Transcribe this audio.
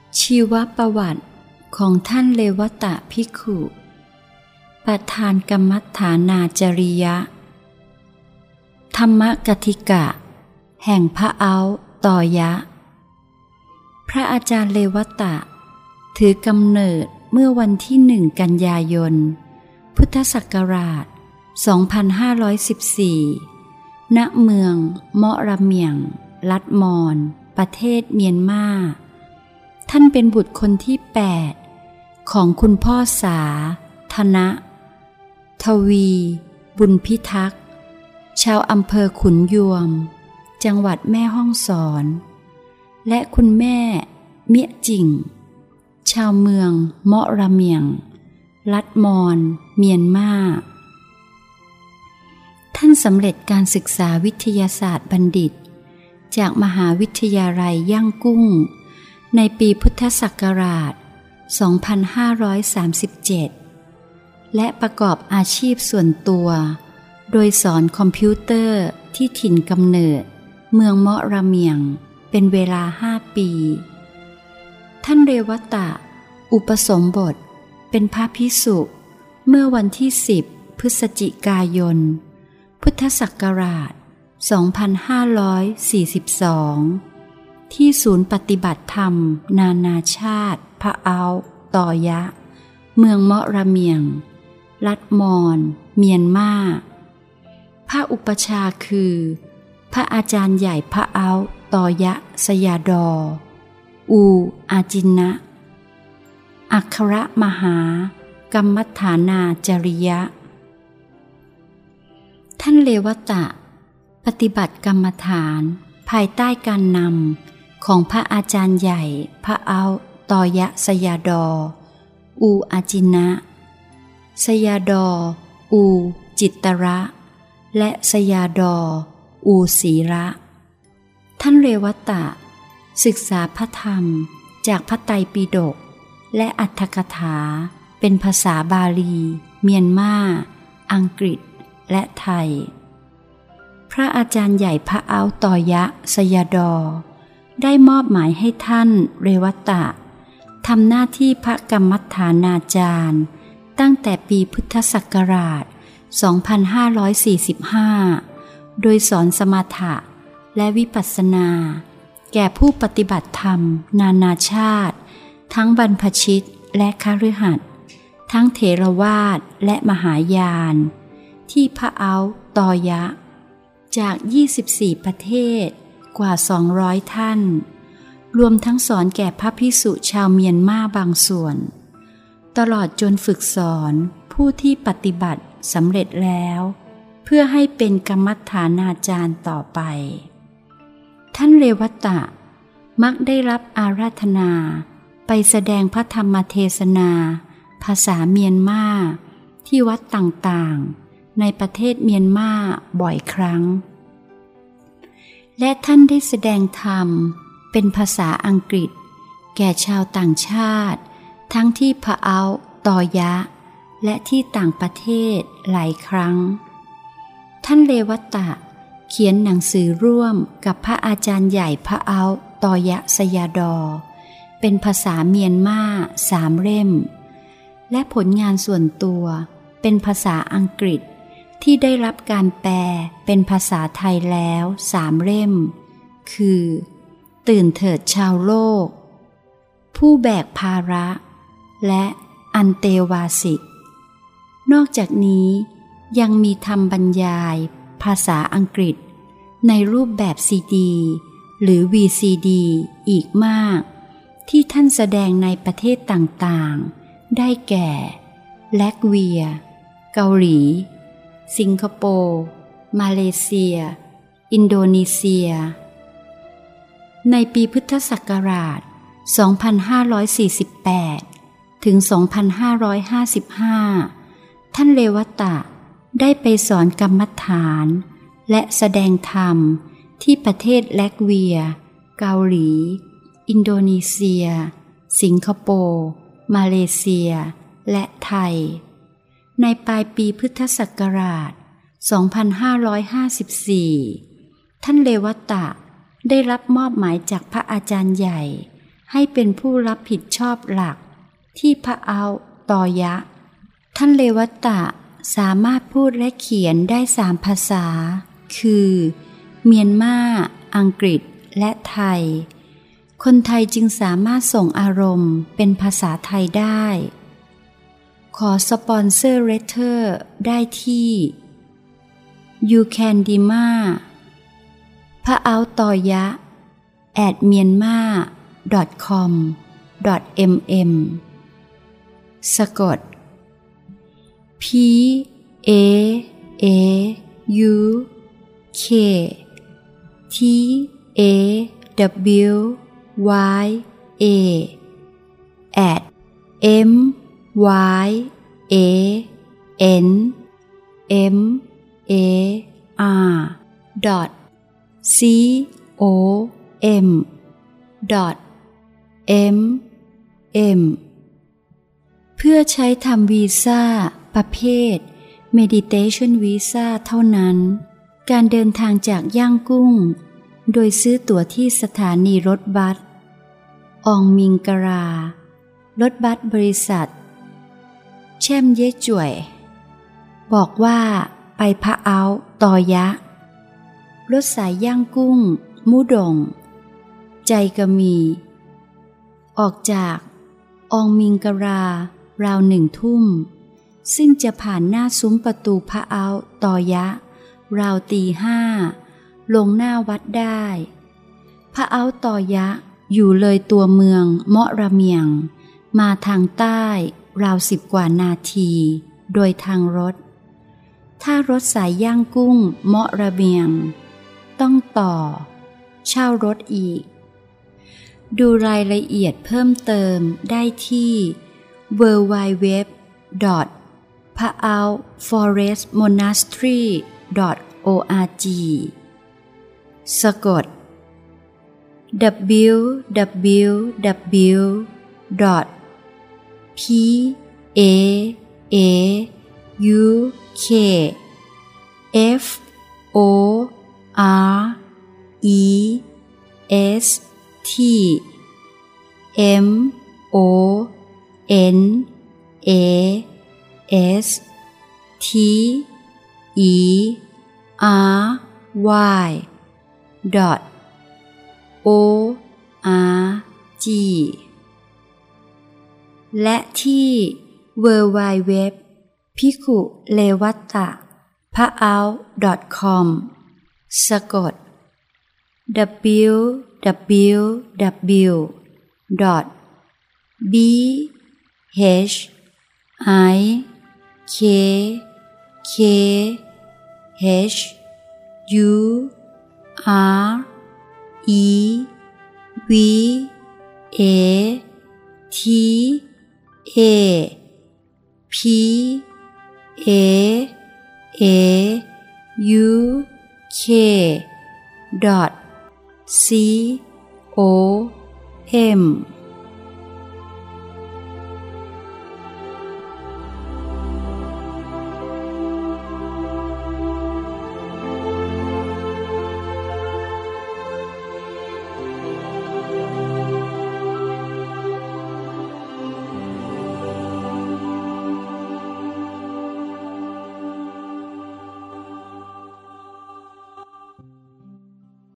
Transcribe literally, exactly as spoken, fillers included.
ชีวประวัติของท่านเลวตะภิกขุประธานกรรมฐานาจริยะธรรมกถิกะแห่งพระเอาตอยะพระอาจารย์เลวตะถือกำเนิดเมื่อวันที่หนึ่งกันยายนพุทธศักราชสองพันห้าร้อยสิบสี่ณเมืองเมาะระเมียงรัฐมอญประเทศเมียนมาท่านเป็นบุตรคนที่แปดของคุณพ่อสาธนะทวีบุญพิทักษ์ชาวอำเภอขุนยวมจังหวัดแม่ฮ่องสอนและคุณแม่เมียจิ่งชาวเมืองเมาะระเมียงรัฐมอญเมียนมาท่านสำเร็จการศึกษาวิทยาศาสตร์บัณฑิตจากมหาวิทยาลัยย่างกุ้งในปีพุทธศักราชสองพันห้าร้อยสามสิบเจ็ดและประกอบอาชีพส่วนตัวโดยสอนคอมพิวเตอร์ที่ถิ่นกำเนิดเมืองเมาะระเมียงเป็นเวลาห้าปีท่านเรวตะอุปสมบทเป็นพระภิกษุเมื่อวันที่สิบพฤศจิกายนพุทธศักราชสองพันห้าร้อยสี่สิบสองที่ศูนย์ปฏิบัติธรรมนานาชาติพระเอาตอยะเมืองเมาะระเมียงรัฐมอญเมียนมาพระอุปชาคือพระอาจารย์ใหญ่พระเอาตอยะสยาดออูอาจินะอัครมหากรรมฐานาจริยะท่านเลวตะปฏิบัติกรรมฐานภายใต้การนำของพระอาจารย์ใหญ่พระเอาตอยะสยาดออูอาจินะสยาดออูจิตตระและสยาดออูศีระท่านเรวตะศึกษาพระธรรมจากพระไตรปิฎกและอรรถกถาเป็นภาษาบาลีเมียนมาอังกฤษและไทยพระอาจารย์ใหญ่พระเอาตอยะสยาดอได้มอบหมายให้ท่านเรวตะทำหน้าที่พระกรรมฐานาจารย์ตั้งแต่ปีพุทธศักราชสองพันห้าร้อยสี่สิบห้าโดยสอนสมถะและวิปัสสนาแก่ผู้ปฏิบัติธรรมนานาชาติทั้งบรรพชิตและคฤหัสถ์ทั้งเถรวาทและมหายานที่พระเอาตอยะจากยี่สิบสี่ประเทศกว่าสองร้อยท่านรวมทั้งสอนแก่พระภิกษุชาวเมียนมาบางส่วนตลอดจนฝึกสอนผู้ที่ปฏิบัติสำเร็จแล้วเพื่อให้เป็นกรรมฐานาจารย์ต่อไปท่านเรวตะมักได้รับอาราธนาไปแสดงพระธรรมเทศนาภาษาเมียนมาที่วัดต่างๆในประเทศเมียนมาบ่อยครั้งและท่านได้แสดงธรรมเป็นภาษาอังกฤษแก่ชาวต่างชาติทั้งที่พระเอาตอยะและที่ต่างประเทศหลายครั้งท่านเรวตะเขียนหนังสือร่วมกับพระอาจารย์ใหญ่พระเอาตอยะสยาดอเป็นภาษาเมียนมาสามเล่มและผลงานส่วนตัวเป็นภาษาอังกฤษที่ได้รับการแปลเป็นภาษาไทยแล้วสามเล่มคือตื่นเถิดชาวโลกผู้แบกภาระและอันเตวาสิกนอกจากนี้ยังมีธรรมบรรยายภาษาอังกฤษในรูปแบบซีดีหรือ วี ซี ดี อีกมากที่ท่านแสดงในประเทศต่างๆได้แก่แลตเวียเกาหลีสิงคโปร์มาเลเซียอินโดนีเซียในปีพุทธศักราชสองพันห้าร้อยสี่สิบแปดถึงสองพันห้าร้อยห้าสิบห้าท่านเรวตะได้ไปสอนกรรมฐานและแสดงธรรมที่ประเทศแลตเวียเกาหลีอินโดนีเซียสิงคโปร์มาเลเซียและไทยในปลายปีพุทธศักราชสองพันห้าร้อยห้าสิบสี่ ท่านเลวตะได้รับมอบหมายจากพระอาจารย์ใหญ่ให้เป็นผู้รับผิดชอบหลักที่พระเอาตอยะท่านเลวัตตะสามารถพูดและเขียนได้สามภาษาคือเมียนมาอังกฤษและไทยคนไทยจึงสามารถส่งอารมณ์เป็นภาษาไทยได้ขอสปอนเซอร์เลเตอร์ได้ที่ ยู แคน ดี มา พระเอาตอยะ แอท เมียนมา ดอท คอม ดอท เอ็ม เอ็ม สะกด P A A U K T A W Y A at M Y A N M A R dot C O M dot M M เพื่อใช้ทำวีซ่าประเภท Meditation Visa เท่านั้นการเดินทางจากย่างกุ้งโดยซื้อตั๋วที่สถานีรถบัสอองมิงการารถบัสบริษัทแช่มเย่จ่วยบอกว่าไปพะเอาตอยะรถสายย่างกุ้งมูดงใจกะมีออกจากอองมิงการาราวหนึ่งทุ่มซึ่งจะผ่านหน้าซุ้มประตูพะเอาตอยะราวตีห้าลงหน้าวัดได้พะเอาตอยะอยู่เลยตัวเมืองเมาะระเมียงมาทางใต้ราวสิบกว่านาทีโดยทางรถถ้ารถสายย่างกุ้งเมาะระเมียงต้องต่อเช่ารถอีกดูรายละเอียดเพิ่มเติมได้ที่ ดับเบิลยู ดับเบิลยู ดับเบิลยู ดอท พะเอา ฟอเรสต์ มอนาสทรี ดอท โอ อาร์ จี สะกด ดับเบิลยู ดับเบิลยู ดับเบิลยู ดอท พี เอ เอ ยู เค เอฟ โอ อาร์ อี เอส ที เอ็ม โอ เอ็น เอ เอส ที อี อาร์ วาย ดอท โอ อาร์ จี และที่ ดับเบิลยู ดับเบิลยู ดับเบิลยู ดอท ภิกขุเลวัตตะ พะเอา ดอท คอม สะกด ดับเบิลยู ดับเบิลยู ดับเบิลยู ดอท บี เอช ไอ เค เค เอช ยู อาร์ อี วี เอ ที เอ พี เอ เอ ยู เค ดอท ซี โอ เอ็ม